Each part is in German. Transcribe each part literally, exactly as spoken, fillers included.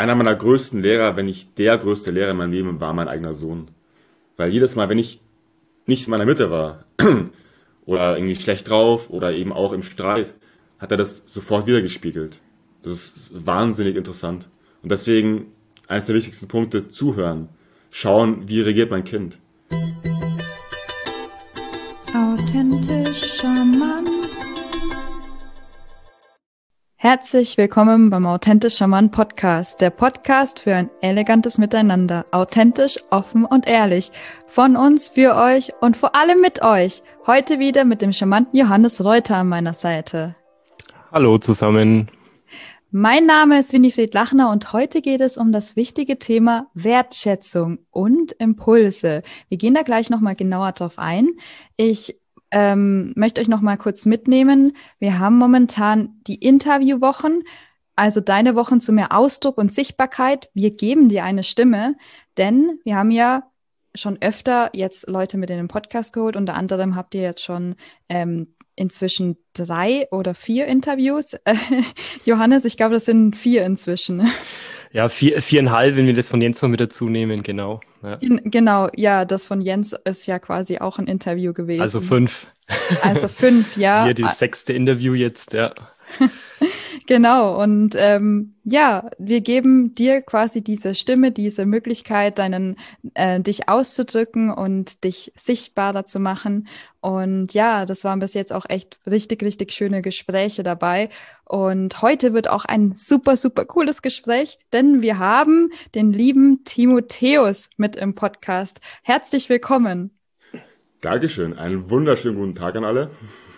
einer meiner größten Lehrer, wenn nicht der größte Lehrer in meinem Leben, war mein eigener Sohn. Weil jedes Mal, wenn ich nicht in meiner Mitte war oder irgendwie schlecht drauf oder eben auch im Streit, hat er das sofort wiedergespiegelt. Das ist wahnsinnig interessant. Und deswegen eines der wichtigsten Punkte, zuhören. Schauen, wie reagiert mein Kind. Authentisch charmant. Herzlich willkommen beim Authentisch charmant Podcast, der Podcast für ein elegantes Miteinander, authentisch, offen und ehrlich, von uns, für euch und vor allem mit euch. Heute wieder mit dem charmanten Johannes Reuter an meiner Seite. Hallo zusammen. Mein Name ist Winifred Lachner und heute geht es um das wichtige Thema Wertschätzung und Impulse. Wir gehen da gleich nochmal genauer drauf ein. Ich ähm, möchte euch nochmal kurz mitnehmen. Wir haben momentan die Interviewwochen, also deine Wochen zu mehr Ausdruck und Sichtbarkeit. Wir geben dir eine Stimme, denn wir haben ja schon öfter jetzt Leute mit in den Podcast geholt. Unter anderem habt ihr jetzt schon ähm, inzwischen drei oder vier Interviews. Äh, Johannes, ich glaube, das sind vier inzwischen. Ja, vier, viereinhalb, wenn wir das von Jens noch mit dazu nehmen, genau. Ja. Genau, ja, das von Jens ist ja quasi auch ein Interview gewesen. Also fünf. Also fünf, ja. Hier das sechste Interview jetzt, ja. Genau, und ähm, ja, wir geben dir quasi diese Stimme, diese Möglichkeit, deinen, äh, dich auszudrücken und dich sichtbarer zu machen. Und ja, das waren bis jetzt auch echt richtig, richtig schöne Gespräche dabei. Und heute wird auch ein super, super cooles Gespräch, denn wir haben den lieben Timotheus mit im Podcast. Herzlich willkommen. Dankeschön, einen wunderschönen guten Tag an alle.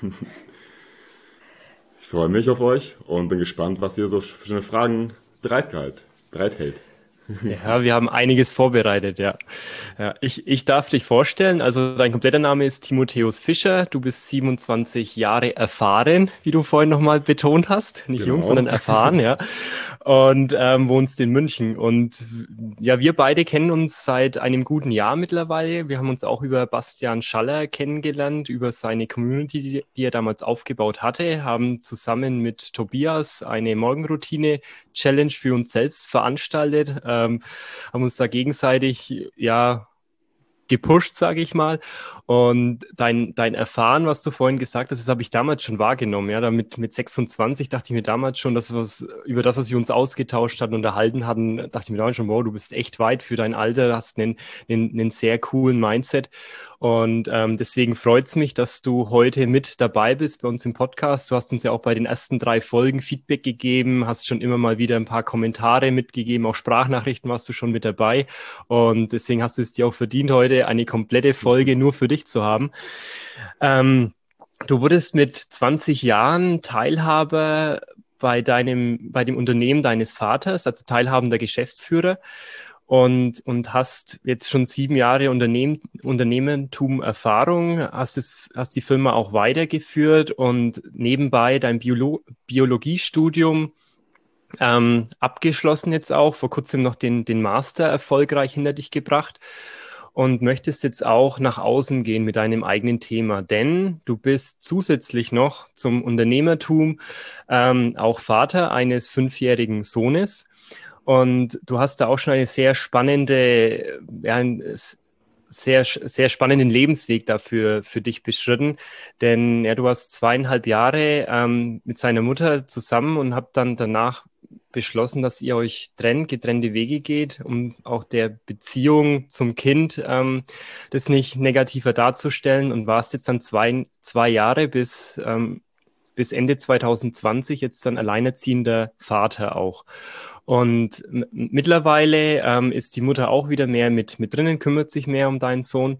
Ich freue mich auf euch und bin gespannt, was ihr so für schöne Fragen bereithält. bereithält. Ja, wir haben einiges vorbereitet, ja. ja ich, ich darf dich vorstellen, also dein kompletter Name ist Timotheus Fischer, du bist siebenundzwanzig Jahre erfahren, wie du vorhin nochmal betont hast, nicht Genau. jung, sondern erfahren, ja, und ähm, wohnst in München und ja, wir beide kennen uns seit einem guten Jahr mittlerweile, wir haben uns auch über Bastian Schaller kennengelernt, über seine Community, die, die er damals aufgebaut hatte, haben zusammen mit Tobias eine Morgenroutine-Challenge für uns selbst veranstaltet, Ähm, haben uns da gegenseitig ja gepusht, sage ich mal. Und dein, dein Erfahren, was du vorhin gesagt hast, das habe ich damals schon wahrgenommen. Ja, damit mit sechsundzwanzig dachte ich mir damals schon, dass was über das, was wir uns ausgetauscht hatten, unterhalten hatten, dachte ich mir damals schon, wow, du bist echt weit für dein Alter, hast einen, einen, einen sehr coolen Mindset. Und ähm, deswegen freut es mich, dass du heute mit dabei bist bei uns im Podcast. Du hast uns ja auch bei den ersten drei Folgen Feedback gegeben, hast schon immer mal wieder ein paar Kommentare mitgegeben, auch Sprachnachrichten warst du schon mit dabei. Und deswegen hast du es dir auch verdient, heute eine komplette Folge nur für dich zu haben. Ähm, du wurdest mit zwanzig Jahren Teilhaber bei deinem, bei dem Unternehmen deines Vaters, also teilhabender Geschäftsführer. Und, und hast jetzt schon sieben Jahre Unternehmen, Unternehmertum Erfahrung, hast, es, hast die Firma auch weitergeführt und nebenbei dein Biolo- Biologiestudium ähm, abgeschlossen jetzt auch, vor kurzem noch den, den Master erfolgreich hinter dich gebracht und möchtest jetzt auch nach außen gehen mit deinem eigenen Thema, denn du bist zusätzlich noch zum Unternehmertum ähm, auch Vater eines fünfjährigen Sohnes. Und du hast da auch schon eine sehr spannende, ja, einen sehr, sehr spannenden Lebensweg dafür für dich beschritten. Denn ja, du warst zweieinhalb Jahre ähm, mit seiner Mutter zusammen und habt dann danach beschlossen, dass ihr euch trennt, getrennte Wege geht, um auch der Beziehung zum Kind ähm, das nicht negativer darzustellen und warst jetzt dann zwei, zwei Jahre bis, ähm, bis Ende zwanzig zwanzig jetzt dann alleinerziehender Vater auch. Und m- mittlerweile ähm, ist die Mutter auch wieder mehr mit, mit drinnen, kümmert sich mehr um deinen Sohn.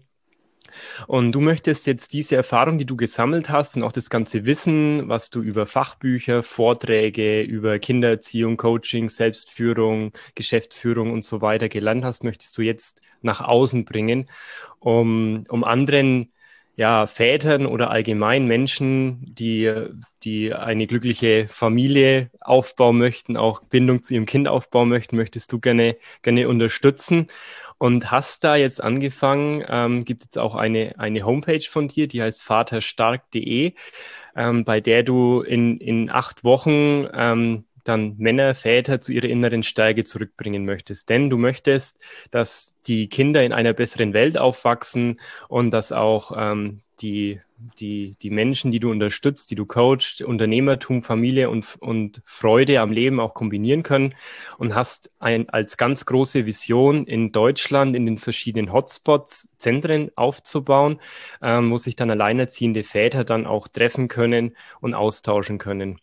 Und du möchtest jetzt diese Erfahrung, die du gesammelt hast und auch das ganze Wissen, was du über Fachbücher, Vorträge, über Kindererziehung, Coaching, Selbstführung, Geschäftsführung und so weiter gelernt hast, möchtest du jetzt nach außen bringen, um, um anderen ja, Vätern oder allgemein Menschen, die, die eine glückliche Familie aufbauen möchten, auch Bindung zu ihrem Kind aufbauen möchten, möchtest du gerne, gerne unterstützen. Und hast da jetzt angefangen, ähm, gibt es auch eine, eine Homepage von dir, die heißt vaterstark punkt de, ähm, bei der du in, in acht Wochen ähm, dann Männer, Väter zu ihrer inneren Stärke zurückbringen möchtest. Denn du möchtest, dass die Kinder in einer besseren Welt aufwachsen und dass auch ähm, die, die, die Menschen, die du unterstützt, die du coachst, Unternehmertum, Familie und, und Freude am Leben auch kombinieren können, und hast ein, als ganz große Vision in Deutschland in den verschiedenen Hotspots Zentren aufzubauen, ähm, wo sich dann alleinerziehende Väter dann auch treffen können und austauschen können.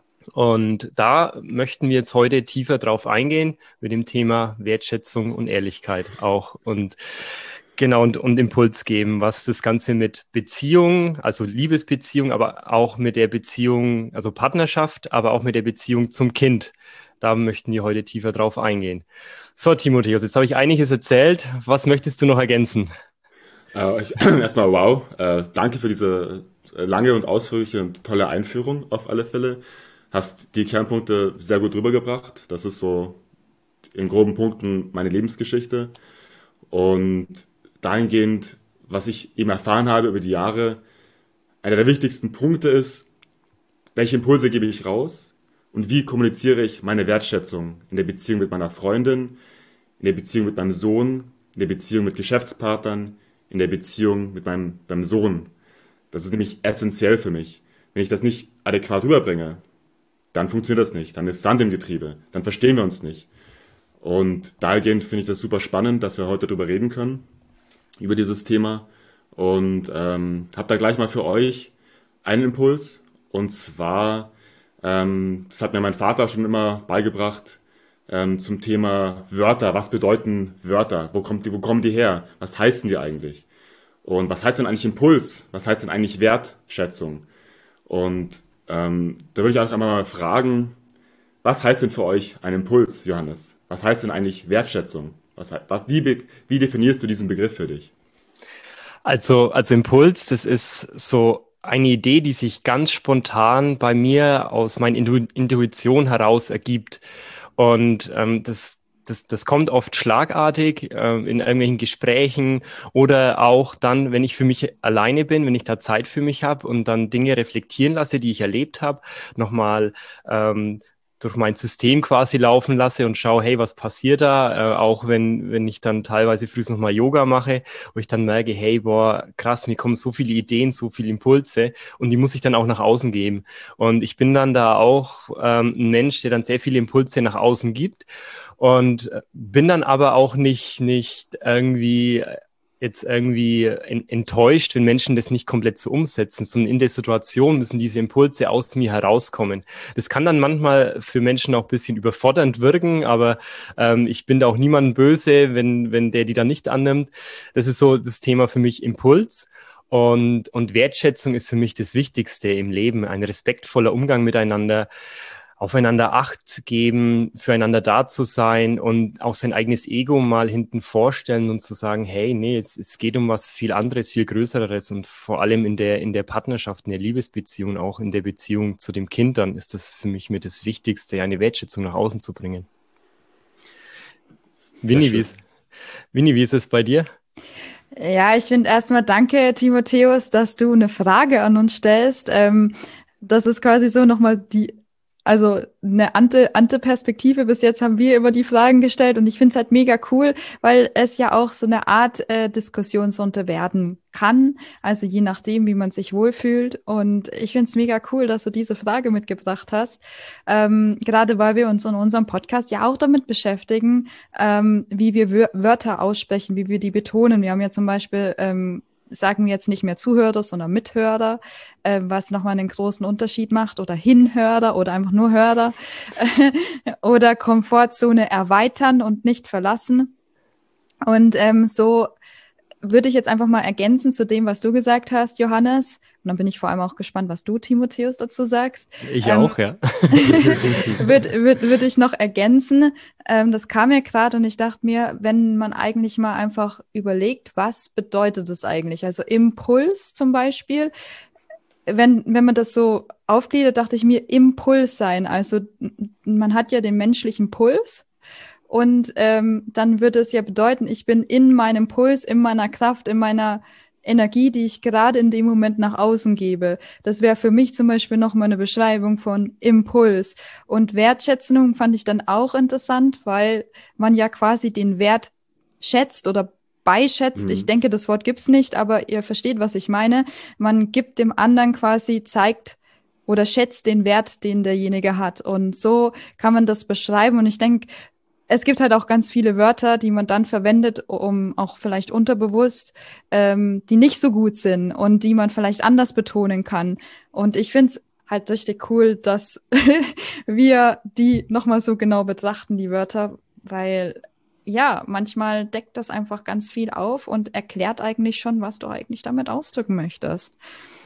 Und da möchten wir jetzt heute tiefer drauf eingehen mit dem Thema Wertschätzung und Ehrlichkeit auch und genau und, und Impuls geben, was das Ganze mit Beziehung, also Liebesbeziehung, aber auch mit der Beziehung, also Partnerschaft, aber auch mit der Beziehung zum Kind. Da möchten wir heute tiefer drauf eingehen. So, Timotheus, jetzt habe ich einiges erzählt. Was möchtest du noch ergänzen? Äh, ich, erstmal wow, äh, danke für diese lange und ausführliche und tolle Einführung auf alle Fälle. Hast die Kernpunkte sehr gut rübergebracht. Das ist so in groben Punkten meine Lebensgeschichte. Und dahingehend, was ich eben erfahren habe über die Jahre, einer der wichtigsten Punkte ist, welche Impulse gebe ich raus und wie kommuniziere ich meine Wertschätzung in der Beziehung mit meiner Freundin, in der Beziehung mit meinem Sohn, in der Beziehung mit Geschäftspartnern, in der Beziehung mit meinem, meinem Sohn. Das ist nämlich essentiell für mich. Wenn ich das nicht adäquat rüberbringe, dann funktioniert das nicht. Dann ist Sand im Getriebe. Dann verstehen wir uns nicht. Und dahingehend finde ich das super spannend, dass wir heute darüber reden können, über dieses Thema. Und ähm, habe da gleich mal für euch einen Impuls. Und zwar, ähm, das hat mir mein Vater schon immer beigebracht, ähm, zum Thema Wörter. Was bedeuten Wörter? Wo kommt die, wo kommen die her? Was heißen die eigentlich? Und was heißt denn eigentlich Impuls? Was heißt denn eigentlich Wertschätzung? Und ähm, da würde ich auch einmal mal fragen, was heißt denn für euch ein Impuls, Johannes? Was heißt denn eigentlich Wertschätzung? Was, wie, wie definierst du diesen Begriff für dich? Also, also Impuls, das ist so eine Idee, die sich ganz spontan bei mir aus meiner Intu- Intuition heraus ergibt. Und ähm, das, das, das kommt oft schlagartig äh, in irgendwelchen Gesprächen oder auch dann, wenn ich für mich alleine bin, wenn ich da Zeit für mich habe und dann Dinge reflektieren lasse, die ich erlebt habe, nochmal ähm, durch mein System quasi laufen lasse und schaue, hey, was passiert da? Äh, auch wenn, wenn ich dann teilweise früh nochmal Yoga mache, wo ich dann merke, hey, boah, krass, mir kommen so viele Ideen, so viele Impulse und die muss ich dann auch nach außen geben. Und ich bin dann da auch ähm, ein Mensch, der dann sehr viele Impulse nach außen gibt und bin dann aber auch nicht, nicht irgendwie jetzt irgendwie enttäuscht, wenn Menschen das nicht komplett so umsetzen, sondern in der Situation müssen diese Impulse aus mir herauskommen. Das kann dann manchmal für Menschen auch ein bisschen überfordernd wirken, aber ähm, ich bin da auch niemandem böse, wenn, wenn der die dann nicht annimmt. Das ist so das Thema für mich Impuls. Und, und Wertschätzung ist für mich das Wichtigste im Leben, ein respektvoller Umgang miteinander, aufeinander Acht geben, füreinander da zu sein und auch sein eigenes Ego mal hinten vorstellen und zu sagen, hey, nee, es, es geht um was viel anderes, viel Größeres und vor allem in der, in der Partnerschaft, in der Liebesbeziehung, auch in der Beziehung zu dem Kind, dann ist das für mich mit das Wichtigste, eine Wertschätzung nach außen zu bringen. Winnie, wie ist, Winnie, wie ist es bei dir? Ja, ich finde erstmal danke, Timotheus, dass du eine Frage an uns stellst. Ähm, das ist quasi so nochmal die Also eine Ante, Ante-Perspektive. Bis jetzt haben wir immer die Fragen gestellt und ich finde es halt mega cool, weil es ja auch so eine Art äh, Diskussionsrunde werden kann. Also je nachdem, wie man sich wohlfühlt. Und ich finde es mega cool, dass du diese Frage mitgebracht hast. Ähm, gerade weil wir uns in unserem Podcast ja auch damit beschäftigen, ähm, wie wir Wör- Wörter aussprechen, wie wir die betonen. Wir haben ja zum Beispiel ähm, sagen wir jetzt nicht mehr Zuhörer, sondern Mithörer, äh, was nochmal einen großen Unterschied macht, oder Hinhörer oder einfach nur Hörer oder Komfortzone erweitern und nicht verlassen. Und ähm, so würde ich jetzt einfach mal ergänzen zu dem, was du gesagt hast, Johannes. Und dann bin ich vor allem auch gespannt, was du, Timotheus, dazu sagst. Ich ähm, auch, ja. Würde würd, würd ich noch ergänzen. Ähm, das kam mir gerade und ich dachte mir, wenn man eigentlich mal einfach überlegt, was bedeutet das eigentlich? Also Impuls zum Beispiel. Wenn, wenn man das so aufgliedert, dachte ich mir, Impuls sein. Also man hat ja den menschlichen Puls. Und ähm, dann würde es ja bedeuten, ich bin in meinem Puls, in meiner Kraft, in meiner Energie, die ich gerade in dem Moment nach außen gebe. Das wäre für mich zum Beispiel nochmal eine Beschreibung von Impuls. Und Wertschätzung fand ich dann auch interessant, weil man ja quasi den Wert schätzt oder beischätzt. Ich Mhm. denke, das Wort gibt's nicht, aber ihr versteht, was ich meine. Man gibt dem anderen quasi, zeigt oder schätzt den Wert, den derjenige hat. Und so kann man das beschreiben. Und ich denke, es gibt halt auch ganz viele Wörter, die man dann verwendet, um auch vielleicht unterbewusst, ähm, die nicht so gut sind und die man vielleicht anders betonen kann. Und ich finde es halt richtig cool, dass wir die nochmal so genau betrachten, die Wörter, weil ja, manchmal deckt das einfach ganz viel auf und erklärt eigentlich schon, was du eigentlich damit ausdrücken möchtest.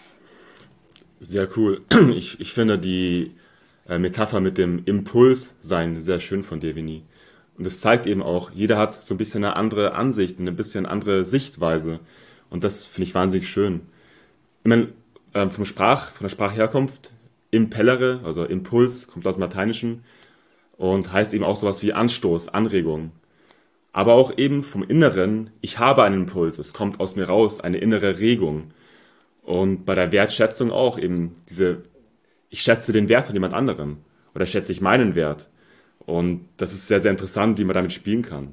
Sehr cool. Ich, ich finde die äh, Metapher mit dem Impuls sein sehr schön von dir, Vinny. Und es zeigt eben auch, jeder hat so ein bisschen eine andere Ansicht, eine bisschen andere Sichtweise. Und das finde ich wahnsinnig schön. Ich meine, ähm, vom Sprach, von der Sprachherkunft, impellere, also Impuls, kommt aus dem Lateinischen und heißt eben auch sowas wie Anstoß, Anregung. Aber auch eben vom Inneren, ich habe einen Impuls, es kommt aus mir raus, eine innere Regung. Und bei der Wertschätzung auch eben diese, ich schätze den Wert von jemand anderem oder schätze ich meinen Wert. Und das ist sehr, sehr interessant, wie man damit spielen kann.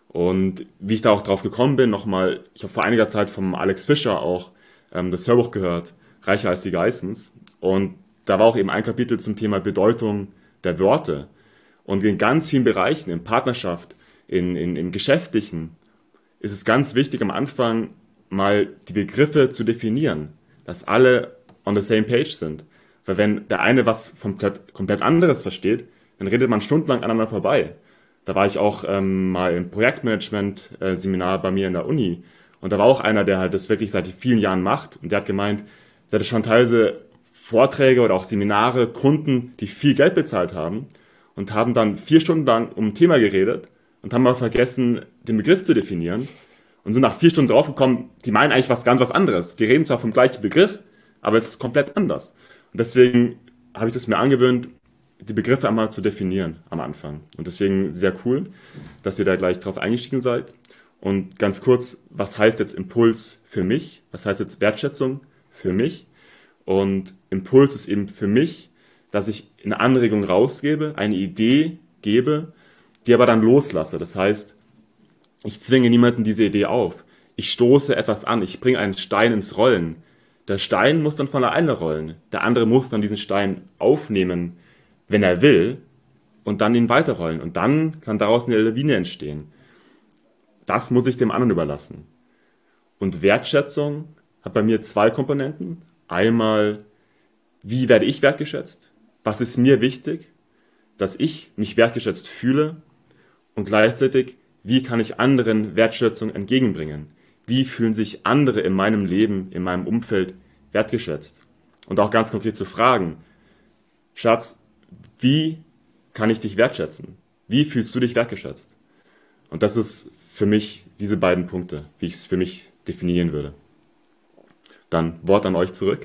Und wie ich da auch drauf gekommen bin, nochmal, ich habe vor einiger Zeit vom Alex Fischer auch ähm, das Hörbuch gehört, Reicher als die Geissens. Und da war auch eben ein Kapitel zum Thema Bedeutung der Worte. Und in ganz vielen Bereichen, in Partnerschaft, in, in, in Geschäftlichen, ist es ganz wichtig am Anfang mal die Begriffe zu definieren, dass alle on the same page sind. Weil wenn der eine was komplett, komplett anderes versteht, dann redet man stundenlang aneinander vorbei. Da war ich auch ähm, mal im Projektmanagement-Seminar bei mir in der Uni und da war auch einer, der halt das wirklich seit vielen Jahren macht und der hat gemeint, der hatte schon teilweise Vorträge oder auch Seminare, Kunden, die viel Geld bezahlt haben und haben dann vier Stunden lang um ein Thema geredet und haben mal vergessen, den Begriff zu definieren und sind nach vier Stunden draufgekommen, die meinen eigentlich was ganz was anderes. Die reden zwar vom gleichen Begriff, aber es ist komplett anders. Und deswegen habe ich das mir angewöhnt, die Begriffe einmal zu definieren am Anfang. Und deswegen sehr cool, dass ihr da gleich drauf eingestiegen seid. Und ganz kurz, was heißt jetzt Impuls für mich? Was heißt jetzt Wertschätzung für mich? Und Impuls ist eben für mich, dass ich eine Anregung rausgebe, eine Idee gebe, die aber dann loslasse. Das heißt, ich zwinge niemanden diese Idee auf. Ich stoße etwas an, ich bringe einen Stein ins Rollen. Der Stein muss dann von alleine rollen. Der andere muss dann diesen Stein aufnehmen, wenn er will, und dann ihn weiterrollen. Und dann kann daraus eine Lawine entstehen. Das muss ich dem anderen überlassen. Und Wertschätzung hat bei mir zwei Komponenten. Einmal, wie werde ich wertgeschätzt? Was ist mir wichtig, dass ich mich wertgeschätzt fühle? Und gleichzeitig, wie kann ich anderen Wertschätzung entgegenbringen? Wie fühlen sich andere in meinem Leben, in meinem Umfeld wertgeschätzt? Und auch ganz konkret zu fragen, Schatz, wie kann ich dich wertschätzen? Wie fühlst du dich wertgeschätzt? Und das ist für mich diese beiden Punkte, wie ich es für mich definieren würde. Dann Wort an euch zurück.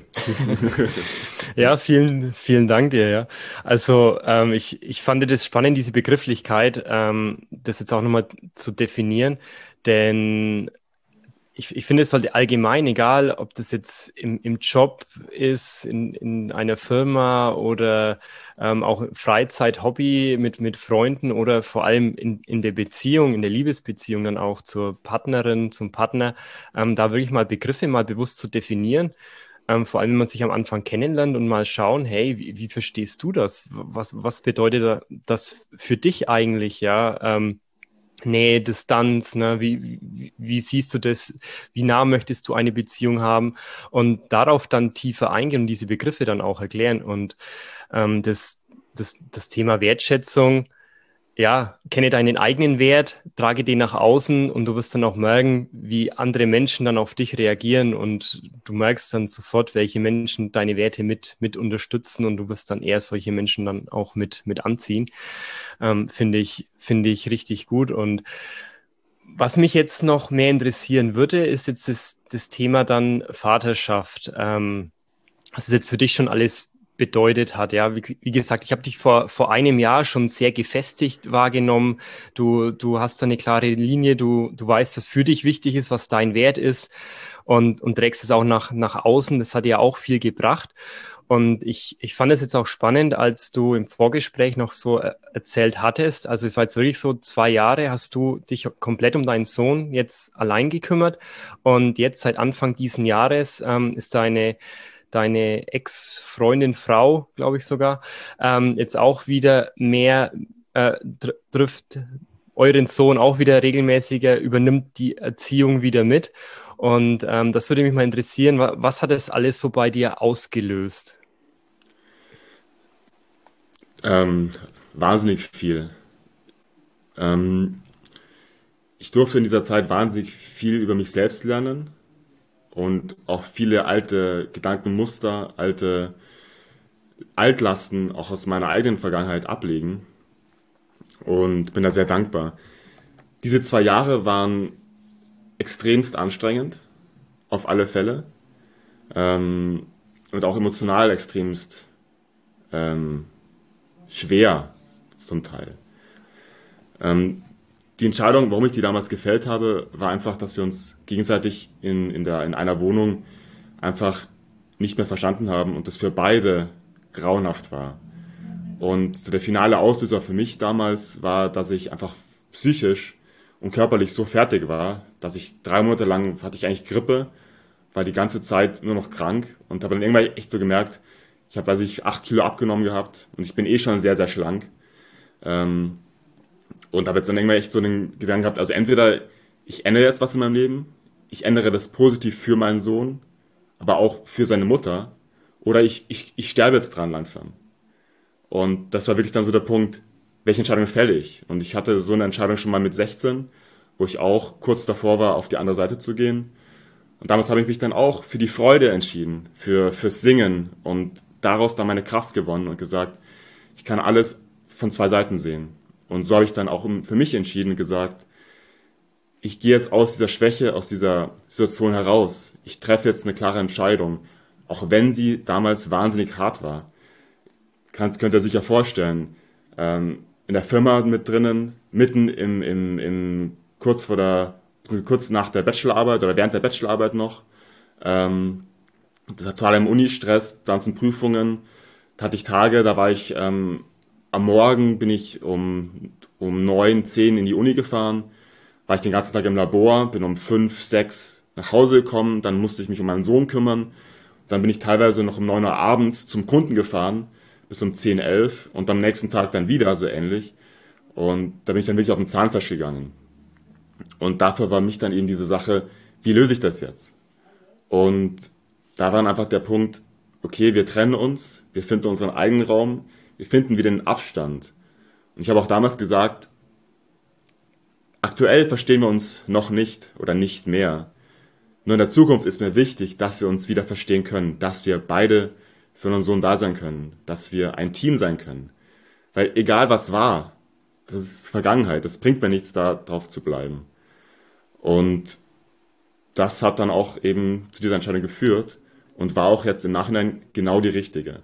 Ja, vielen, vielen Dank dir, ja. Also ähm, ich, ich fand das spannend, diese Begrifflichkeit, ähm, das jetzt auch nochmal zu definieren, denn ich, ich finde, es sollte allgemein, egal ob das jetzt im, im Job ist, in, in einer Firma oder ähm, auch Freizeit, Hobby mit, mit Freunden oder vor allem in, in der Beziehung, in der Liebesbeziehung dann auch zur Partnerin, zum Partner, ähm, da wirklich mal Begriffe mal bewusst zu definieren. Ähm, vor allem, wenn man sich am Anfang kennenlernt und mal schauen, hey, wie, wie verstehst du das? Was, was bedeutet das für dich eigentlich, ja? Ähm, Nähe, Distanz, ne? Wie, wie, wie siehst du das? Wie nah möchtest du eine Beziehung haben? Und darauf dann tiefer eingehen und diese Begriffe dann auch erklären. Und ähm, das, das, das Thema Wertschätzung, ja, kenne deinen eigenen Wert, trage den nach außen und du wirst dann auch merken, wie andere Menschen dann auf dich reagieren und du merkst dann sofort, welche Menschen deine Werte mit, mit unterstützen und du wirst dann eher solche Menschen dann auch mit, mit anziehen. Ähm, finde ich, finde ich richtig gut. Und was mich jetzt noch mehr interessieren würde, ist jetzt das, das Thema dann Vaterschaft. Ähm, was es jetzt für dich schon alles bedeutet hat. Ja, wie, wie gesagt, ich habe dich vor, vor einem Jahr schon sehr gefestigt wahrgenommen. Du, du hast da eine klare Linie, du, du weißt, was für dich wichtig ist, was dein Wert ist. und, und trägst es auch nach, nach außen. Das hat dir auch viel gebracht. Und ich, ich fand es jetzt auch spannend, als du im Vorgespräch noch so äh, erzählt hattest. Also es war jetzt wirklich so, zwei Jahre hast du dich komplett um deinen Sohn jetzt allein gekümmert. Und jetzt seit Anfang diesen Jahres ähm, ist deine, deine Ex-Freundin, Frau, glaube ich sogar, ähm, jetzt auch wieder mehr äh, tr- trifft euren Sohn auch wieder regelmäßiger, übernimmt die Erziehung wieder mit. Und ähm, das würde mich mal interessieren, wa- was hat das alles so bei dir ausgelöst? Ähm, Wahnsinnig viel. Ähm, Ich durfte in dieser Zeit wahnsinnig viel über mich selbst lernen und auch viele alte Gedankenmuster, alte Altlasten auch aus meiner eigenen Vergangenheit ablegen und bin da sehr dankbar. Diese zwei Jahre waren extremst anstrengend, auf alle Fälle, ähm, und auch emotional extremst ähm, schwer zum Teil. Ähm, Die Entscheidung, warum ich die damals gefällt habe, war einfach, dass wir uns gegenseitig in, in, der, in einer Wohnung einfach nicht mehr verstanden haben und das für beide grauenhaft war. Und so der finale Auslöser für mich damals war, dass ich einfach psychisch und körperlich so fertig war, dass ich drei Monate lang hatte ich eigentlich Grippe, war die ganze Zeit nur noch krank und habe dann irgendwann echt so gemerkt, ich habe, weiß ich, acht Kilo abgenommen gehabt und ich bin eh schon sehr, sehr schlank. Ähm, und habe jetzt dann irgendwann echt so den Gedanken gehabt, also entweder ich ändere jetzt was in meinem Leben, ich ändere das positiv für meinen Sohn, aber auch für seine Mutter, oder ich, ich, ich sterbe jetzt dran langsam. Und das war wirklich dann so der Punkt, welche Entscheidung fälle ich? Und ich hatte so eine Entscheidung schon mal mit sechzehn, wo ich auch kurz davor war, auf die andere Seite zu gehen. Und damals habe ich mich dann auch für die Freude entschieden, für, fürs Singen und daraus dann meine Kraft gewonnen und gesagt, ich kann alles von zwei Seiten sehen. Und so habe ich dann auch für mich entschieden und gesagt, ich gehe jetzt aus dieser Schwäche, aus dieser Situation heraus. Ich treffe jetzt eine klare Entscheidung, auch wenn sie damals wahnsinnig hart war. Kannst, könnt ihr sich ja vorstellen, ähm, in der Firma mit drinnen, mitten im, im, im kurz vor der, kurz nach der Bachelorarbeit oder während der Bachelorarbeit noch, ähm, total im Uni-Stress, dann sind Prüfungen, da hatte ich Tage, da war ich ähm, am Morgen bin ich um, um neun, zehn in die Uni gefahren, war ich den ganzen Tag im Labor, bin um fünf, sechs nach Hause gekommen, dann musste ich mich um meinen Sohn kümmern, dann bin ich teilweise noch um neun Uhr abends zum Kunden gefahren, bis um zehn, elf und am nächsten Tag dann wieder so ähnlich. Und da bin ich dann wirklich auf den Zahnfleisch gegangen. Und dafür war mich dann eben diese Sache, wie löse ich das jetzt? Und da war dann einfach der Punkt, okay, wir trennen uns, wir finden unseren eigenen Raum, wir finden wieder den Abstand. Und ich habe auch damals gesagt, aktuell verstehen wir uns noch nicht oder nicht mehr. Nur in der Zukunft ist mir wichtig, dass wir uns wieder verstehen können, dass wir beide für unseren Sohn da sein können, dass wir ein Team sein können. Weil egal was war, das ist Vergangenheit, das bringt mir nichts, da drauf zu bleiben. Und das hat dann auch eben zu dieser Entscheidung geführt und war auch jetzt im Nachhinein genau die richtige.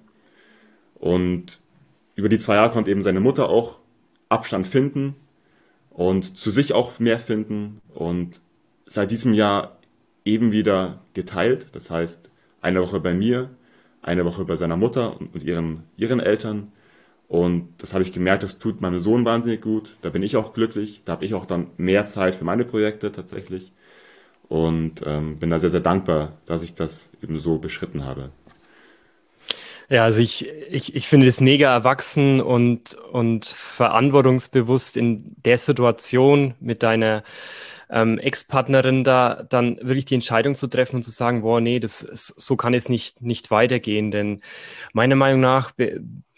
Und über die zwei Jahre konnte eben seine Mutter auch Abstand finden und zu sich auch mehr finden und seit diesem Jahr eben wieder geteilt. Das heißt, eine Woche bei mir, eine Woche bei seiner Mutter und, und ihren, ihren Eltern. Und das habe ich gemerkt, das tut meinem Sohn wahnsinnig gut. Da bin ich auch glücklich. Da habe ich auch dann mehr Zeit für meine Projekte tatsächlich. Und ähm, bin da sehr, sehr dankbar, dass ich das eben so beschritten habe. Ja, also ich, ich, ich finde das mega erwachsen und, und verantwortungsbewusst in der Situation mit deiner ähm, Ex-Partnerin da dann wirklich die Entscheidung zu treffen und zu sagen, boah, nee, das, so kann es nicht, nicht weitergehen. Denn meiner Meinung nach, be,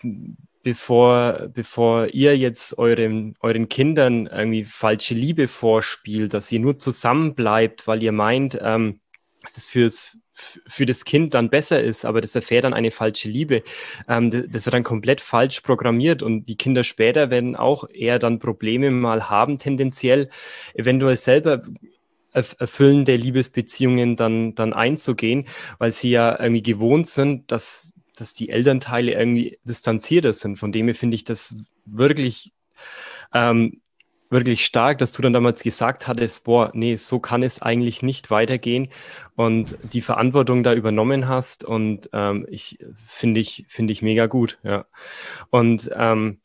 bevor, bevor ihr jetzt euren, euren Kindern irgendwie falsche Liebe vorspielt, dass ihr nur zusammen bleibt, weil ihr meint, ähm, dass es fürs, für das Kind dann besser ist, aber das erfährt dann eine falsche Liebe. Ähm, das, das wird dann komplett falsch programmiert und die Kinder später werden auch eher dann Probleme mal haben, tendenziell, eventuell selber erf- erfüllende Liebesbeziehungen dann, dann einzugehen, weil sie ja irgendwie gewohnt sind, dass, dass die Elternteile irgendwie distanzierter sind. Von dem her finde ich das wirklich ähm, wirklich stark, dass du dann damals gesagt hattest, boah, nee, so kann es eigentlich nicht weitergehen und die Verantwortung da übernommen hast und ähm, ich finde ich, finde ich mega gut, ja. Und ähm,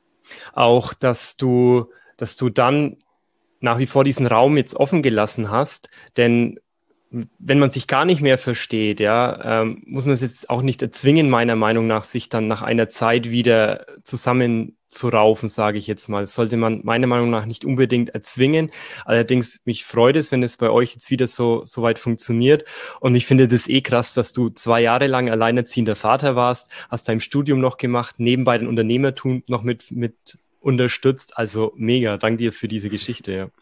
auch, dass du, dass du dann nach wie vor diesen Raum jetzt offen gelassen hast, denn wenn man sich gar nicht mehr versteht, ja, ähm, muss man es jetzt auch nicht erzwingen, meiner Meinung nach, sich dann nach einer Zeit wieder zusammenzuraufen, sage ich jetzt mal. Das sollte man meiner Meinung nach nicht unbedingt erzwingen. Allerdings, mich freut es, wenn es bei euch jetzt wieder so, so weit funktioniert. Und ich finde das eh krass, dass du zwei Jahre lang alleinerziehender Vater warst, hast dein Studium noch gemacht, nebenbei den Unternehmertum noch mit, mit unterstützt. Also mega, danke dir für diese Geschichte, ja.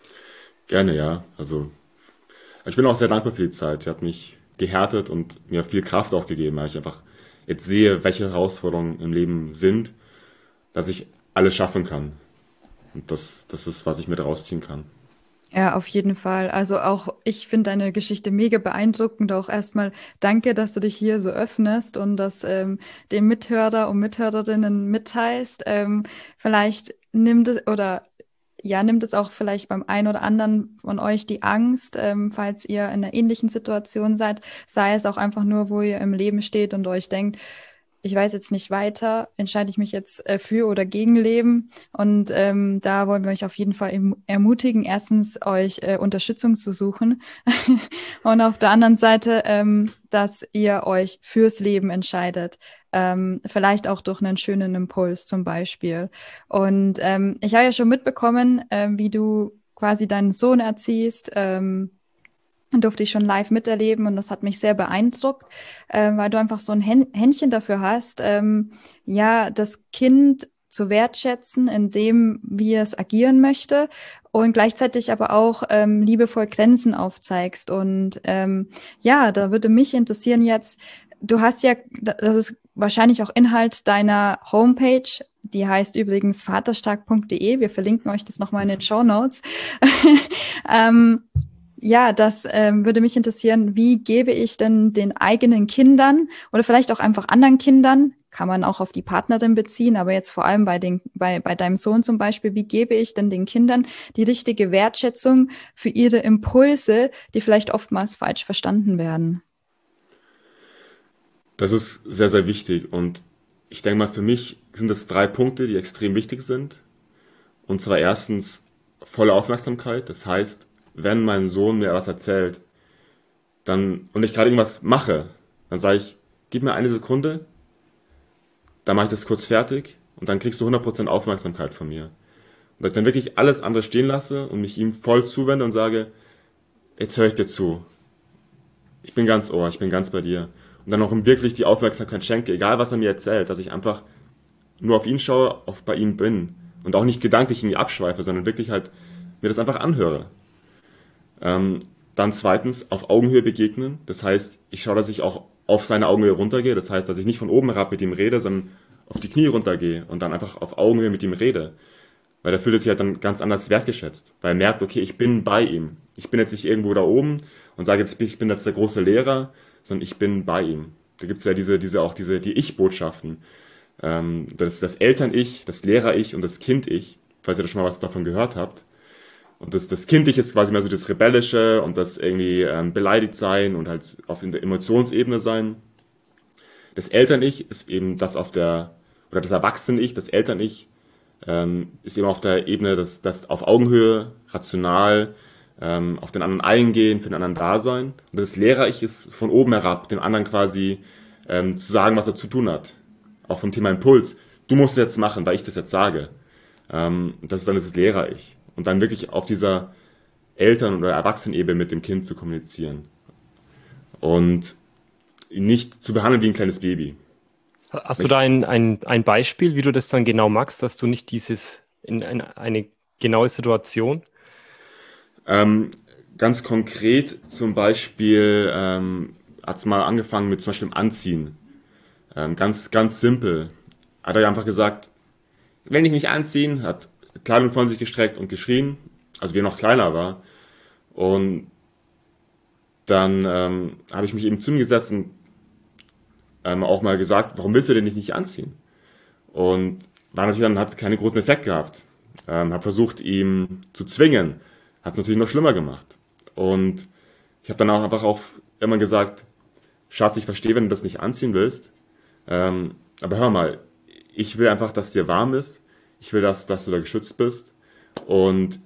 Gerne, ja. Also ich bin auch sehr dankbar für die Zeit. Die hat mich gehärtet und mir viel Kraft auch gegeben, weil ich einfach jetzt sehe, welche Herausforderungen im Leben sind, dass ich alles schaffen kann. Und das, das ist, was ich mit rausziehen kann. Ja, auf jeden Fall. Also auch ich finde deine Geschichte mega beeindruckend. Auch erstmal danke, dass du dich hier so öffnest und das ähm, den Mithörer und Mithörerinnen mitteilst. Ähm, vielleicht nimmt es oder ja, nimmt es auch vielleicht beim einen oder anderen von euch die Angst, ähm, falls ihr in einer ähnlichen Situation seid, sei es auch einfach nur, wo ihr im Leben steht und euch denkt, ich weiß jetzt nicht weiter, entscheide ich mich jetzt äh, für oder gegen Leben. Und ähm, da wollen wir euch auf jeden Fall em- ermutigen, erstens euch äh, Unterstützung zu suchen und auf der anderen Seite, ähm, dass ihr euch fürs Leben entscheidet. Ähm, vielleicht auch durch einen schönen Impuls zum Beispiel. Und ähm, ich habe ja schon mitbekommen, ähm, wie du quasi deinen Sohn erziehst. Ähm, durfte ich schon live miterleben und das hat mich sehr beeindruckt, äh, weil du einfach so ein Hän Händchen dafür hast, ähm, ja, das Kind zu wertschätzen, in dem, wie es agieren möchte und gleichzeitig aber auch ähm, liebevoll Grenzen aufzeigst. Und ähm, ja, da würde mich interessieren jetzt, du hast ja, das ist wahrscheinlich auch Inhalt deiner Homepage, die heißt übrigens vaterstark punkt de. Wir verlinken euch das nochmal in den Shownotes. ähm, ja, das ähm, würde mich interessieren, wie gebe ich denn den eigenen Kindern oder vielleicht auch einfach anderen Kindern, kann man auch auf die Partnerin beziehen, aber jetzt vor allem bei, den, bei, bei deinem Sohn zum Beispiel, wie gebe ich denn den Kindern die richtige Wertschätzung für ihre Impulse, die vielleicht oftmals falsch verstanden werden? Das ist sehr, sehr wichtig. Und ich denke mal, für mich sind es drei Punkte, die extrem wichtig sind. Und zwar erstens volle Aufmerksamkeit. Das heißt, wenn mein Sohn mir was erzählt, dann und ich gerade irgendwas mache, dann sage ich, gib mir eine Sekunde, dann mache ich das kurz fertig und dann kriegst du hundert Prozent Aufmerksamkeit von mir. Und dass ich dann wirklich alles andere stehen lasse und mich ihm voll zuwende und sage, jetzt höre ich dir zu. Ich bin ganz Ohr, ich bin ganz bei dir. Und dann auch ihm wirklich die Aufmerksamkeit schenke, egal was er mir erzählt, dass ich einfach nur auf ihn schaue, auf bei ihm bin und auch nicht gedanklich irgendwie abschweife, sondern wirklich halt mir das einfach anhöre. Ähm, dann zweitens auf Augenhöhe begegnen. Das heißt, ich schaue, dass ich auch auf seine Augenhöhe runtergehe. Das heißt, dass ich nicht von oben herab mit ihm rede, sondern auf die Knie runtergehe und dann einfach auf Augenhöhe mit ihm rede. Weil da fühlt er sich halt dann ganz anders wertgeschätzt. Weil er merkt, okay, ich bin bei ihm. Ich bin jetzt nicht irgendwo da oben und sage jetzt, ich bin jetzt der große Lehrer, sondern ich bin bei ihm. Da gibt es ja diese, diese, auch diese, die Ich-Botschaften. Ähm, das, das Eltern-Ich, das Lehrer-Ich und das Kind-Ich, falls ihr da schon mal was davon gehört habt. Und das, das Kindliche ist quasi mehr so das Rebellische und das irgendwie ähm, beleidigt sein und halt auf der Emotionsebene sein. Das Eltern-Ich ist eben das auf der, oder das Erwachsene-Ich, das Eltern-Ich, ähm, ist eben auf der Ebene, das, das auf Augenhöhe, rational, ähm, auf den anderen eingehen, für den anderen da sein. Und das Lehrer-Ich ist von oben herab, dem anderen quasi ähm, zu sagen, was er zu tun hat. Auch vom Thema Impuls. Du musst es jetzt machen, weil ich das jetzt sage. Ähm, das ist dann das Lehrer-Ich. Und dann wirklich auf dieser Eltern- oder Erwachsenenebene mit dem Kind zu kommunizieren. Und ihn nicht zu behandeln wie ein kleines Baby. Hast du Ich, da ein, ein, ein Beispiel, wie du das dann genau magst, dass du nicht dieses in eine, eine genaue Situation? ähm, ganz konkret zum Beispiel ähm, hat es mal angefangen mit zum Beispiel dem Anziehen. Ähm, ganz, ganz simpel. Hat er einfach gesagt, wenn ich mich anziehen, hat Kleidung von sich gestreckt und geschrien, also wie er noch kleiner war. Und dann ähm, habe ich mich eben zu ihm gesetzt und ähm, auch mal gesagt, warum willst du denn dich nicht anziehen? Und war natürlich dann, hat keinen großen Effekt gehabt. ähm, habe versucht, ihn zu zwingen, hat es natürlich noch schlimmer gemacht. Und ich habe dann auch einfach auch immer gesagt, Schatz, ich verstehe, wenn du das nicht anziehen willst, ähm, aber hör mal, ich will einfach, dass dir warm ist, ich will, dass, dass du da geschützt bist und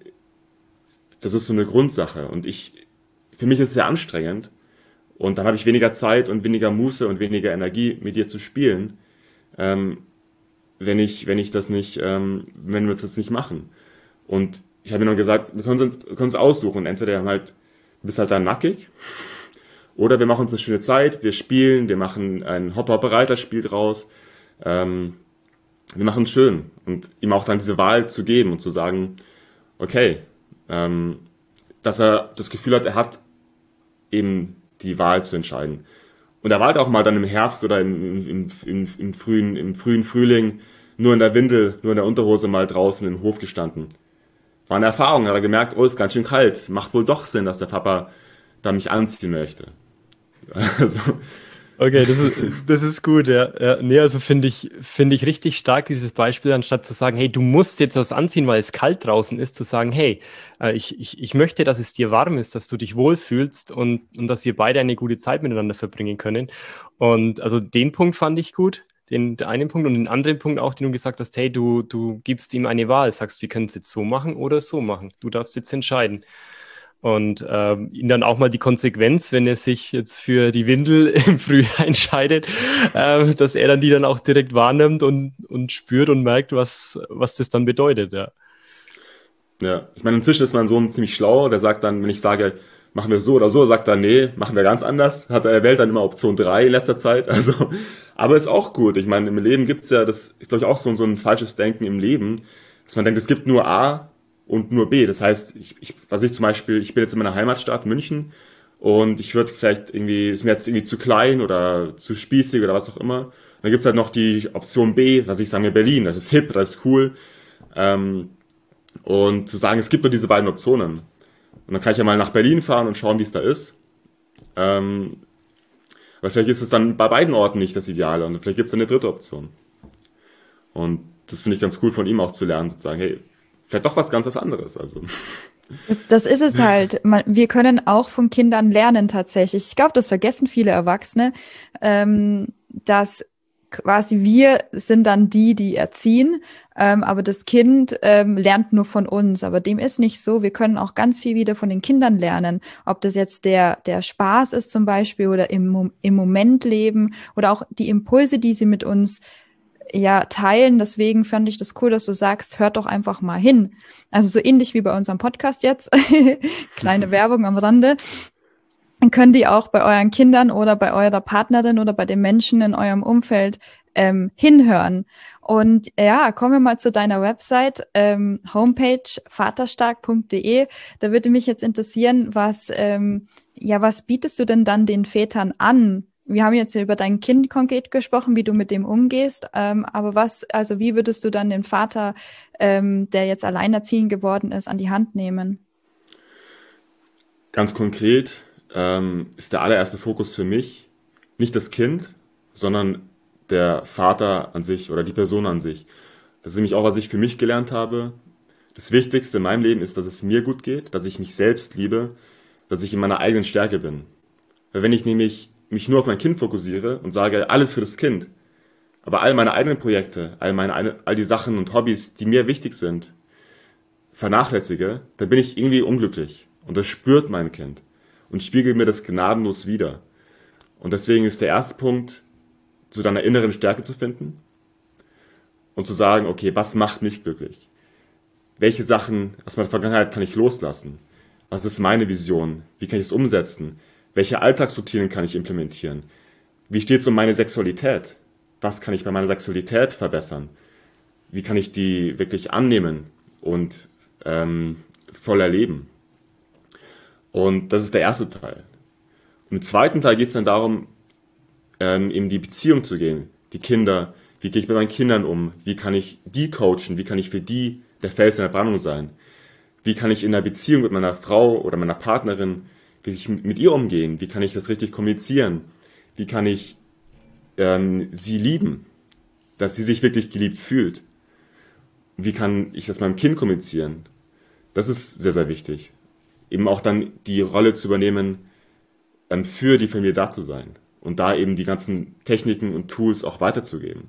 das ist so eine Grundsache und ich, für mich ist es sehr anstrengend und dann habe ich weniger Zeit und weniger Muße und weniger Energie, mit dir zu spielen, ähm, wenn ich, wenn ich das nicht, ähm, wenn wir das nicht machen. Und ich habe ihm dann gesagt, wir können uns, wir können uns aussuchen, entweder halt, du bist halt dann nackig, oder wir machen uns eine schöne Zeit, wir spielen, wir machen ein Hopper-Bereiter-Spiel draus, ähm, wir machen es schön und ihm auch dann diese Wahl zu geben und zu sagen, okay, ähm, dass er das Gefühl hat, er hat eben die Wahl zu entscheiden. Und er war halt auch mal dann im Herbst oder im, im, im, im, frühen, im frühen Frühling nur in der Windel, nur in der Unterhose mal draußen im Hof gestanden. War eine Erfahrung, hat er gemerkt, oh, ist ganz schön kalt. Macht wohl doch Sinn, dass der Papa da mich anziehen möchte. Also, Okay, das ist, das ist gut, ja. Ja. Nee, also finde ich, finde ich richtig stark, dieses Beispiel, anstatt zu sagen, hey, du musst jetzt was anziehen, weil es kalt draußen ist, zu sagen, hey, äh, ich, ich, ich möchte, dass es dir warm ist, dass du dich wohlfühlst und, und dass ihr beide eine gute Zeit miteinander verbringen können. Und also den Punkt fand ich gut, den, den einen Punkt und den anderen Punkt auch, den du gesagt hast, hey, du, du gibst ihm eine Wahl, sagst, wir können es jetzt so machen oder so machen. Du darfst jetzt entscheiden. Und ähm, ihn dann auch mal die Konsequenz, wenn er sich jetzt für die Windel im Frühjahr entscheidet, äh, dass er dann die dann auch direkt wahrnimmt und, und spürt und merkt, was, was das dann bedeutet, ja. ja, ich meine, inzwischen ist mein Sohn ziemlich schlau, der sagt dann, wenn ich sage, machen wir so oder so, sagt er, nee, machen wir ganz anders. Hat er wählt dann immer Option drei in letzter Zeit. Also, aber ist auch gut. Ich meine, im Leben gibt's ja, das ist, glaube ich, auch so, so ein falsches Denken im Leben, dass man denkt, es gibt nur A und nur B. Das heißt, ich, ich, was ich zum Beispiel, ich bin jetzt in meiner Heimatstadt München und ich würde vielleicht irgendwie, ist mir jetzt irgendwie zu klein oder zu spießig oder was auch immer. Und dann gibt's halt noch die Option B, was ich sage, Berlin, das ist hip, das ist cool. Ähm, und zu sagen, es gibt nur diese beiden Optionen. Und dann kann ich ja mal nach Berlin fahren und schauen, wie es da ist. Ähm, aber vielleicht ist es dann bei beiden Orten nicht das Ideale und vielleicht gibt es eine dritte Option. Und das finde ich ganz cool von ihm auch zu lernen, sozusagen, hey, vielleicht doch was ganz was anderes. Also. Das, das ist es halt. Man, wir können auch von Kindern lernen tatsächlich. Ich glaube, das vergessen viele Erwachsene, ähm, dass quasi wir sind dann die, die erziehen, ähm, aber das Kind ähm, lernt nur von uns. Aber dem ist nicht so. Wir können auch ganz viel wieder von den Kindern lernen. Ob das jetzt der der Spaß ist zum Beispiel oder im, im Moment leben oder auch die Impulse, die sie mit uns ja teilen. Deswegen fand ich das cool, dass du sagst, hört doch einfach mal hin. Also so ähnlich wie bei unserem Podcast jetzt. Kleine Werbung am Rande. Dann könnt ihr auch bei euren Kindern oder bei eurer Partnerin oder bei den Menschen in eurem Umfeld ähm, hinhören. Und ja, kommen wir mal zu deiner Website, ähm, Homepage vaterstark punkt de. Da würde mich jetzt interessieren, was ähm, ja, was bietest du denn dann den Vätern an? Wir haben jetzt über dein Kind konkret gesprochen, wie du mit dem umgehst. Ähm, aber was, also wie würdest du dann den Vater, ähm, der jetzt alleinerziehend geworden ist, an die Hand nehmen? Ganz konkret ähm, ist der allererste Fokus für mich nicht das Kind, sondern der Vater an sich oder die Person an sich. Das ist nämlich auch, was ich für mich gelernt habe. Das Wichtigste in meinem Leben ist, dass es mir gut geht, dass ich mich selbst liebe, dass ich in meiner eigenen Stärke bin. Weil wenn ich nämlich mich nur auf mein Kind fokussiere und sage, alles für das Kind, aber all meine eigenen Projekte, all meine, all die Sachen und Hobbys, die mir wichtig sind, vernachlässige, dann bin ich irgendwie unglücklich. Und das spürt mein Kind und spiegelt mir das gnadenlos wider. Und deswegen ist der erste Punkt, zu deiner inneren Stärke zu finden und zu sagen, okay, was macht mich glücklich? Welche Sachen aus meiner Vergangenheit kann ich loslassen? Was ist meine Vision? Wie kann ich es umsetzen? Welche Alltagsroutinen kann ich implementieren? Wie steht es um meine Sexualität? Was kann ich bei meiner Sexualität verbessern? Wie kann ich die wirklich annehmen und ähm, voll erleben? Und das ist der erste Teil. Und im zweiten Teil geht es dann darum, ähm, in die Beziehung zu gehen. Die Kinder, wie gehe ich mit meinen Kindern um? Wie kann ich die coachen? Wie kann ich für die der Fels in der Brandung sein? Wie kann ich in der Beziehung mit meiner Frau oder meiner Partnerin, wie ich mit ihr umgehen? Wie kann ich das richtig kommunizieren? Wie kann ich ähm, sie lieben? Dass sie sich wirklich geliebt fühlt. wie kann ich das meinem Kind kommunizieren? Das ist sehr, sehr wichtig. Eben auch dann die Rolle zu übernehmen, ähm, für die Familie da zu sein und da eben die ganzen Techniken und Tools auch weiterzugeben.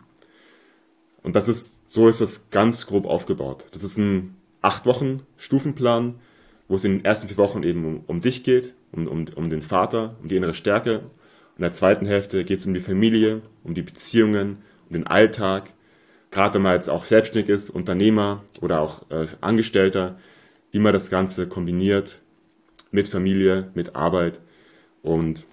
Und das ist, so ist das ganz grob aufgebaut. Das ist ein acht Wochen Stufenplan, wo es in den ersten vier Wochen eben um, um dich geht, um, um, um den Vater, um die innere Stärke. In der zweiten Hälfte geht es um die Familie, um die Beziehungen, um den Alltag. Gerade wenn man jetzt auch selbstständig ist, Unternehmer oder auch äh, Angestellter, wie man das Ganze kombiniert mit Familie, mit Arbeit. Und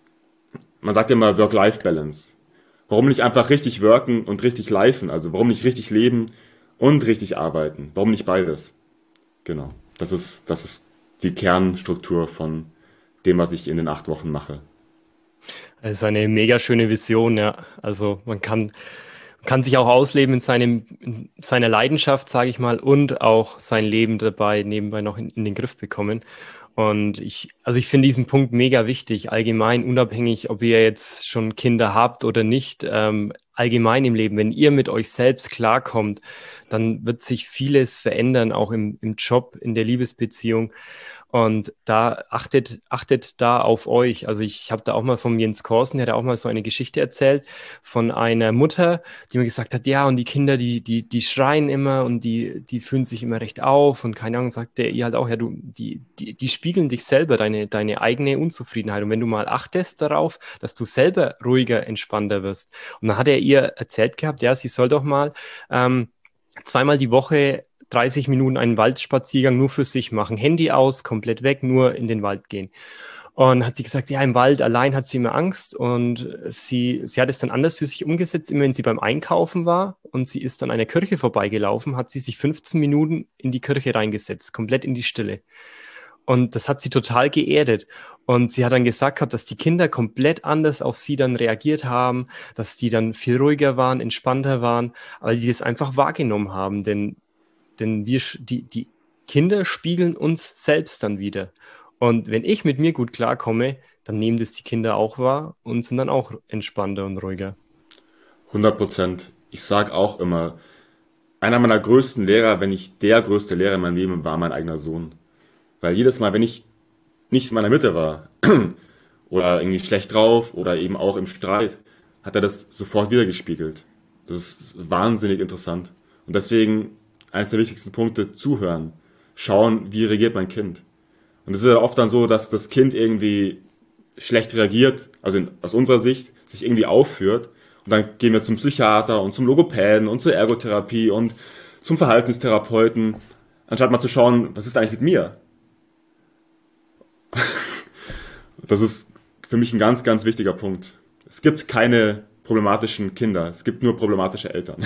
man sagt ja immer Work-Life-Balance. Warum nicht einfach richtig worken und richtig lifen? Also warum nicht richtig leben und richtig arbeiten? Warum nicht beides? Genau. Das ist, das ist die Kernstruktur von dem, was ich in den acht Wochen mache. Das ist eine mega schöne Vision, ja. Also man kann, kann sich auch ausleben in seinem, in seiner Leidenschaft, sage ich mal, und auch sein Leben dabei nebenbei noch in, in den Griff bekommen. Und ich, also ich finde diesen Punkt mega wichtig, allgemein, unabhängig, ob ihr jetzt schon Kinder habt oder nicht, ähm, allgemein im Leben. Wenn ihr mit euch selbst klarkommt, dann wird sich vieles verändern, auch im, im Job, in der Liebesbeziehung. Und da achtet, achtet da auf euch. Also ich habe da auch mal von Jens Korsen, der hat auch mal so eine Geschichte erzählt von einer Mutter, die mir gesagt hat, ja, und die Kinder, die, die, die schreien immer und die, die fühlen sich immer recht auf und keine Ahnung, sagt der ihr halt auch, ja, du, die, die, die spiegeln dich selber, deine, deine eigene Unzufriedenheit. Und wenn du mal achtest darauf, dass du selber ruhiger, entspannter wirst. Und dann hat er ihr erzählt gehabt, ja, sie soll doch mal ähm, zweimal die Woche dreißig Minuten einen Waldspaziergang nur für sich machen. Handy aus, komplett weg, nur in den Wald gehen. Und hat sie gesagt, ja, im Wald allein hat sie immer Angst und sie, sie hat es dann anders für sich umgesetzt, immer wenn sie beim Einkaufen war und sie ist an einer Kirche vorbeigelaufen, hat sie sich fünfzehn Minuten in die Kirche reingesetzt, komplett in die Stille. Und das hat sie total geerdet. Und sie hat dann gesagt gehabt, dass die Kinder komplett anders auf sie dann reagiert haben, dass die dann viel ruhiger waren, entspannter waren, weil die das einfach wahrgenommen haben, denn Denn wir, die, die Kinder spiegeln uns selbst dann wieder. Und wenn ich mit mir gut klarkomme, dann nehmen das die Kinder auch wahr und sind dann auch entspannter und ruhiger. hundert Prozent. Ich sage auch immer, einer meiner größten Lehrer, wenn nicht der größte Lehrer in meinem Leben, war mein eigener Sohn. Weil jedes Mal, wenn ich nicht in meiner Mitte war oder irgendwie schlecht drauf oder eben auch im Streit, hat er das sofort wiedergespiegelt. Das ist wahnsinnig interessant. Und deswegen eines der wichtigsten Punkte, zuhören. Schauen, wie reagiert mein Kind. Und es ist ja oft dann so, dass das Kind irgendwie schlecht reagiert, also in, aus unserer Sicht, sich irgendwie aufführt. Und dann gehen wir zum Psychiater und zum Logopäden und zur Ergotherapie und zum Verhaltenstherapeuten, anstatt mal zu schauen, was ist eigentlich mit mir? Das ist für mich ein ganz, ganz wichtiger Punkt. Es gibt keine problematischen Kinder, es gibt nur problematische Eltern.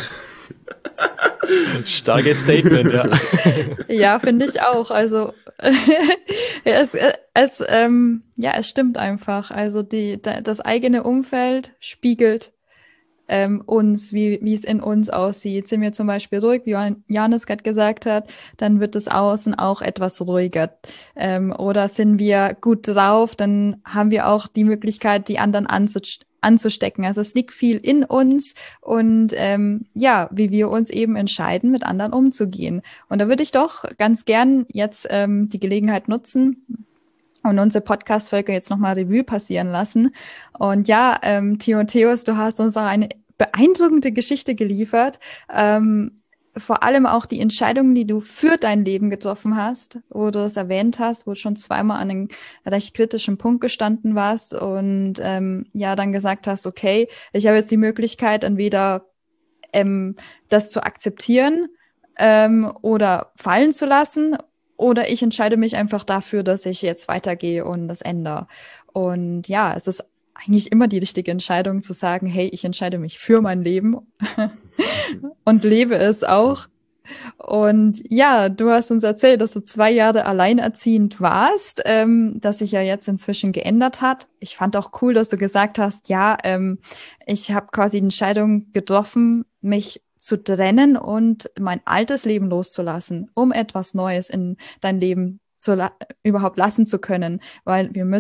Starkes Statement, ja. Ja, finde ich auch. Also es, es, ähm, ja, es stimmt einfach. Also die, das eigene Umfeld spiegelt ähm, uns, wie wie es in uns aussieht. Sind wir zum Beispiel ruhig, wie Janis gerade gesagt hat, dann wird das Außen auch etwas ruhiger. Ähm, oder sind wir gut drauf, dann haben wir auch die Möglichkeit, die anderen anzustecken. anzustecken. Also es liegt viel in uns und ähm, ja, wie wir uns eben entscheiden, mit anderen umzugehen. Und da würde ich doch ganz gern jetzt ähm, die Gelegenheit nutzen und unsere Podcast-Folge jetzt nochmal Revue passieren lassen. Und ja, ähm, Timotheus, du hast uns auch eine beeindruckende Geschichte geliefert. Ähm, vor allem auch die Entscheidungen, die du für dein Leben getroffen hast, wo du es erwähnt hast, wo du schon zweimal an einem recht kritischen Punkt gestanden warst und ähm, ja dann gesagt hast, okay, ich habe jetzt die Möglichkeit, entweder ähm, das zu akzeptieren ähm, oder fallen zu lassen, oder ich entscheide mich einfach dafür, dass ich jetzt weitergehe und das ändere. Und ja, es ist eigentlich immer die richtige Entscheidung zu sagen, hey, ich entscheide mich für mein Leben und lebe es auch. Und ja, du hast uns erzählt, dass du zwei Jahre alleinerziehend warst, ähm, das sich ja jetzt inzwischen geändert hat. Ich fand auch cool, dass du gesagt hast, ja, ähm, ich habe quasi die Entscheidung getroffen, mich zu trennen und mein altes Leben loszulassen, um etwas Neues in dein Leben zu la- überhaupt lassen zu können, weil wir müssen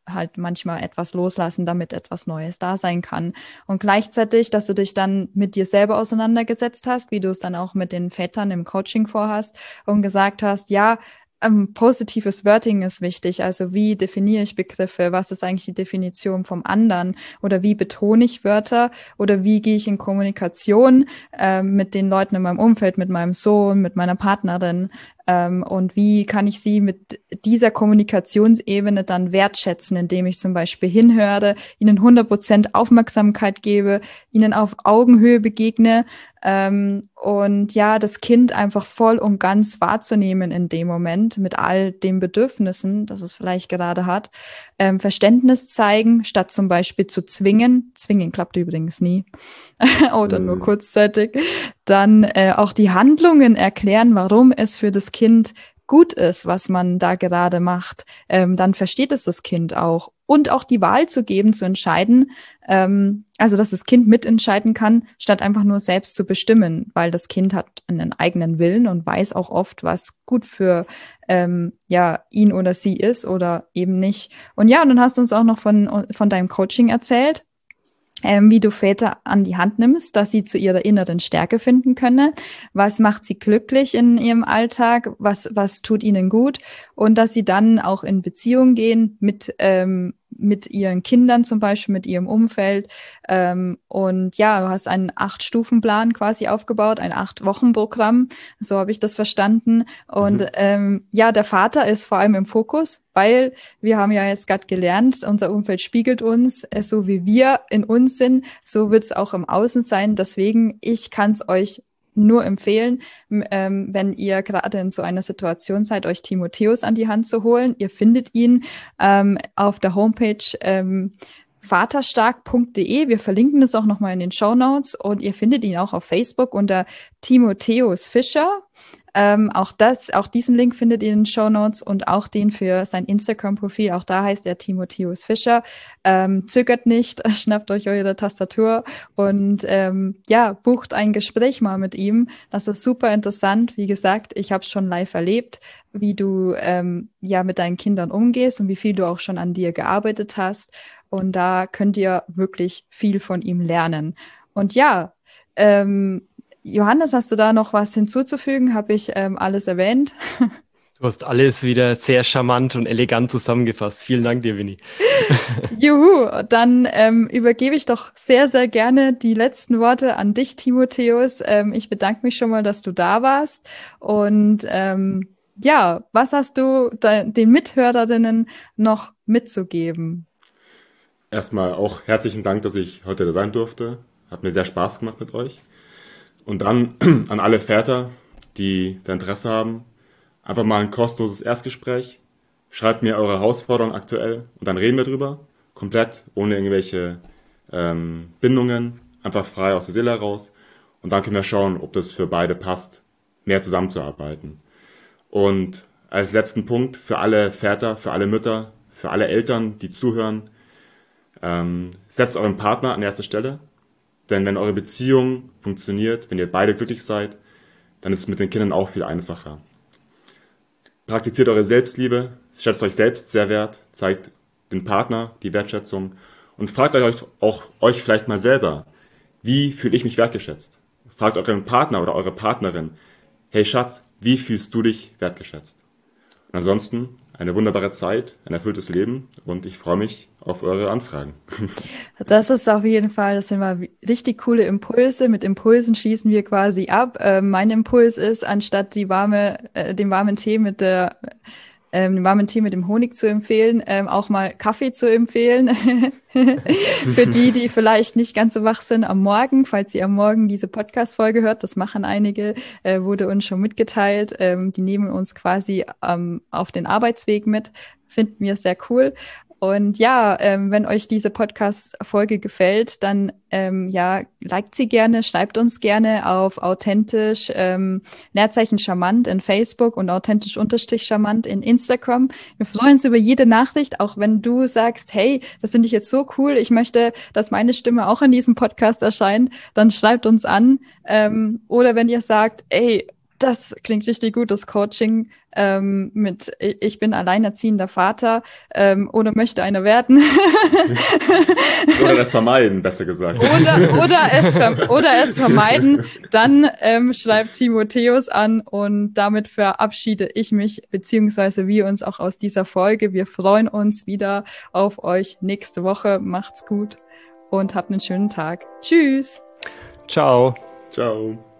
halt manchmal etwas loslassen, damit etwas Neues da sein kann. Und gleichzeitig, dass du dich dann mit dir selber auseinandergesetzt hast, wie du es dann auch mit den Vätern im Coaching vorhast und gesagt hast, ja, ähm, positives Wording ist wichtig. Also wie definiere ich Begriffe? Was ist eigentlich die Definition vom anderen? Oder wie betone ich Wörter? Oder wie gehe ich in Kommunikation ähm, mit den Leuten in meinem Umfeld, mit meinem Sohn, mit meiner Partnerin? Ähm, und wie kann ich sie mit dieser Kommunikationsebene dann wertschätzen, indem ich zum Beispiel hinhöre, ihnen hundert Prozent Aufmerksamkeit gebe, ihnen auf Augenhöhe begegne ähm, und ja, das Kind einfach voll und ganz wahrzunehmen in dem Moment mit all den Bedürfnissen, das es vielleicht gerade hat, ähm, Verständnis zeigen, statt zum Beispiel zu zwingen. Zwingen klappt übrigens nie oder nur kurzzeitig. Dann äh, auch die Handlungen erklären, warum es für das Kind gut ist, was man da gerade macht. Ähm, dann versteht es das Kind auch. Und auch die Wahl zu geben, zu entscheiden, ähm, also dass das Kind mitentscheiden kann, statt einfach nur selbst zu bestimmen, weil das Kind hat einen eigenen Willen und weiß auch oft, was gut für ähm, ja ihn oder sie ist oder eben nicht. Und ja, und dann hast du uns auch noch von, von deinem Coaching erzählt. Ähm, wie du Väter an die Hand nimmst, dass sie zu ihrer inneren Stärke finden können. Was macht sie glücklich in ihrem Alltag? Was, was tut ihnen gut? Und dass sie dann auch in Beziehung gehen mit, ähm, mit ihren Kindern zum Beispiel, mit ihrem Umfeld. Ähm, und ja, du hast einen Acht-Stufen-Plan quasi aufgebaut, ein Acht-Wochen-Programm. So habe ich das verstanden. Und mhm. ähm, ja, der Vater ist vor allem im Fokus, weil wir haben ja jetzt gerade gelernt, unser Umfeld spiegelt uns, äh, so wie wir in uns sind, so wird es auch im Außen sein. Deswegen, ich kann es euch nur empfehlen, ähm, wenn ihr gerade in so einer Situation seid, euch Timotheus an die Hand zu holen. Ihr findet ihn ähm, auf der Homepage ähm, vaterstark punkt de. Wir verlinken das auch nochmal in den Shownotes und ihr findet ihn auch auf Facebook unter Timotheus Fischer. Ähm, auch das, auch diesen Link findet ihr in den Shownotes und auch den für sein Instagram-Profil. Auch da heißt er Timotheus Fischer. Ähm, zögert nicht, schnappt euch eure Tastatur und ähm, ja, bucht ein Gespräch mal mit ihm. Das ist super interessant. Wie gesagt, ich habe es schon live erlebt, wie du ähm, ja mit deinen Kindern umgehst und wie viel du auch schon an dir gearbeitet hast. Und da könnt ihr wirklich viel von ihm lernen. Und ja, ähm, Johannes, hast du da noch was hinzuzufügen? Habe ich ähm, alles erwähnt? Du hast alles wieder sehr charmant und elegant zusammengefasst. Vielen Dank dir, Winnie. Juhu, dann ähm, übergebe ich doch sehr, sehr gerne die letzten Worte an dich, Timotheus. Ähm, ich bedanke mich schon mal, dass du da warst. Und ähm, ja, was hast du de- den Mithörerinnen noch mitzugeben? Erstmal auch herzlichen Dank, dass ich heute da sein durfte. Hat mir sehr Spaß gemacht mit euch. Und dann an alle Väter, die da Interesse haben, einfach mal ein kostenloses Erstgespräch. Schreibt mir eure Herausforderungen aktuell und dann reden wir drüber. Komplett, ohne irgendwelche ähm, Bindungen, einfach frei aus der Seele heraus. Und dann können wir schauen, ob das für beide passt, mehr zusammenzuarbeiten. Und als letzten Punkt für alle Väter, für alle Mütter, für alle Eltern, die zuhören, ähm, setzt euren Partner an erste Stelle. Denn wenn eure Beziehung funktioniert, wenn ihr beide glücklich seid, dann ist es mit den Kindern auch viel einfacher. Praktiziert eure Selbstliebe, schätzt euch selbst sehr wert, zeigt dem Partner die Wertschätzung und fragt euch auch euch vielleicht mal selber, wie fühle ich mich wertgeschätzt? Fragt euren Partner oder eure Partnerin, hey Schatz, wie fühlst du dich wertgeschätzt? Und ansonsten eine wunderbare Zeit, ein erfülltes Leben und ich freue mich auf eure Anfragen. Das ist auf jeden Fall, das sind mal richtig coole Impulse. Mit Impulsen schließen wir quasi ab. Äh, mein Impuls ist, anstatt die warme, äh, den warmen Tee mit der ähm, den warmen Tee mit dem Honig zu empfehlen, ähm, auch mal Kaffee zu empfehlen. Für die, die vielleicht nicht ganz so wach sind am Morgen, falls ihr am Morgen diese Podcast-Folge hört, das machen einige, äh, wurde uns schon mitgeteilt. Ähm, die nehmen uns quasi ähm, auf den Arbeitsweg mit. Finden wir sehr cool. Und ja, ähm, wenn euch diese Podcast-Folge gefällt, dann ähm, ja, liked sie gerne, schreibt uns gerne auf authentisch, ähm, Leerzeichen charmant in Facebook und authentisch unterstrich charmant in Instagram. Wir freuen uns über jede Nachricht, auch wenn du sagst, hey, das finde ich jetzt so cool, ich möchte, dass meine Stimme auch in diesem Podcast erscheint, dann schreibt uns an. Ähm, oder wenn ihr sagt, ey, das klingt richtig gut, das Coaching ähm, mit ich bin alleinerziehender Vater ähm, oder möchte einer werden. Oder das vermeiden, besser gesagt. Oder, oder, es, oder es vermeiden. Dann ähm, schreibt Timotheus an und damit verabschiede ich mich, beziehungsweise wir uns auch aus dieser Folge. Wir freuen uns wieder auf euch nächste Woche. Macht's gut und habt einen schönen Tag. Tschüss. Ciao. Ciao.